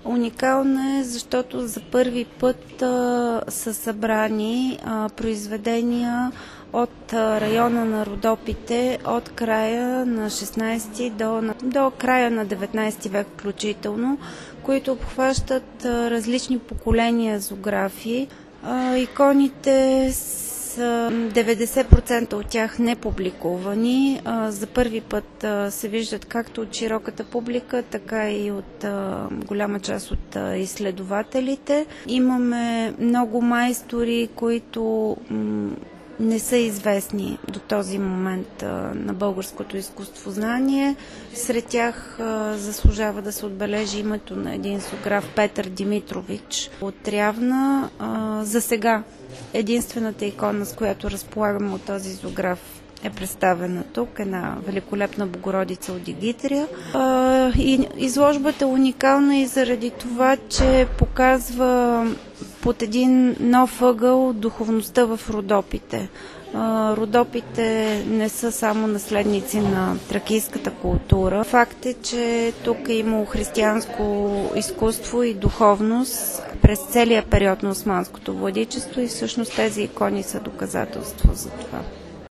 Уникална е, защото за първи път са събрани произведения от района на Родопите от края на 16 до края на 19 век включително, които обхващат различни поколения зоографии. Иконите са 90% от тях не публикувани. За първи път се виждат както от широката публика, така и от голяма част от изследователите. Имаме много майстори, които не са известни до този момент на българското изкуствознание. Сред тях заслужава да се отбележи името на един зоограф Петър Димитрович от Трявна. За сега единствената икона, с която разполагаме от този зоограф, е представена тук, една великолепна Богородица от Дигитрия. И изложбата е уникална и заради това, че показва под един нов ъгъл духовността в Родопите. Родопите не са само наследници на тракийската култура. Факт е, че тук е имало християнско изкуство и духовност през целия период на османското владичество и всъщност тези икони са доказателство за това.